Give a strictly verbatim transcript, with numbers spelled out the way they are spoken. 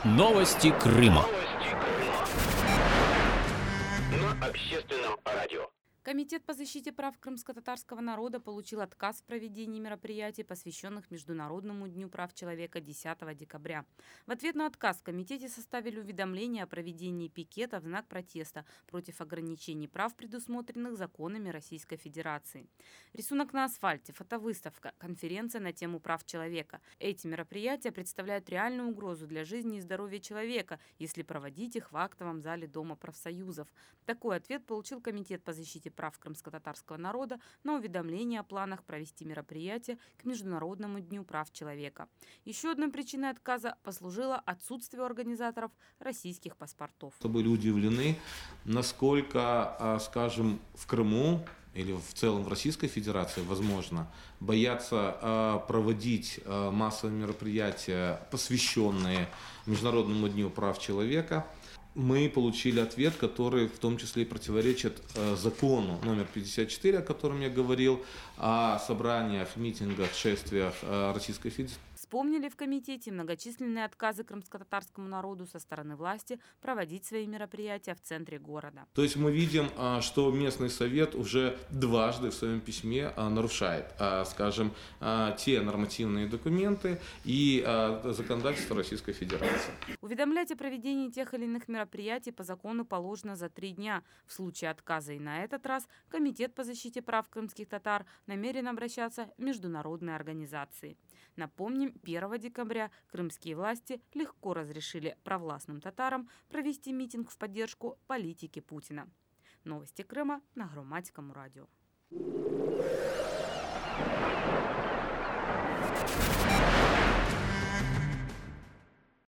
Новости Крыма. На общественном радио. Комитет по защите прав крымско-татарского народа получил отказ в проведении мероприятий, посвященных Международному дню прав человека десятого декабря. В ответ на отказ в комитете составили уведомление о проведении пикета в знак протеста против ограничений прав, предусмотренных законами Российской Федерации. Рисунок на асфальте, фотовыставка, конференция на тему прав человека. Эти мероприятия представляют реальную угрозу для жизни и здоровья человека, если проводить их в актовом зале Дома профсоюзов. Такой ответ получил Комитет по защите прав крымско-татарского народа на уведомление о планах провести мероприятие к Международному дню прав человека. Еще одной причиной отказа послужило отсутствие у организаторов российских паспортов. Были удивлены, насколько, скажем, в Крыму или в целом в Российской Федерации, возможно, боятся проводить массовые мероприятия, посвященные Международному дню прав человека. Мы получили ответ, который в том числе и противоречит э, закону номер пятьдесят четыре, о котором я говорил, о собраниях, митингах, шествиях э, Российской Федерации. Вспомнили в комитете многочисленные отказы крымско-татарскому народу со стороны власти проводить свои мероприятия в центре города. То есть мы видим, что местный совет уже дважды в своем письме нарушает, скажем, те нормативные документы и законодательство Российской Федерации. Уведомлять о проведении тех или иных мероприятий по закону положено за три дня. В случае отказа и на этот раз Комитет по защите прав крымских татар намерен обращаться в международные организации. Напомним, первого декабря крымские власти легко разрешили провластным татарам провести митинг в поддержку политики Путина. Новости Крыма на Громадском радио.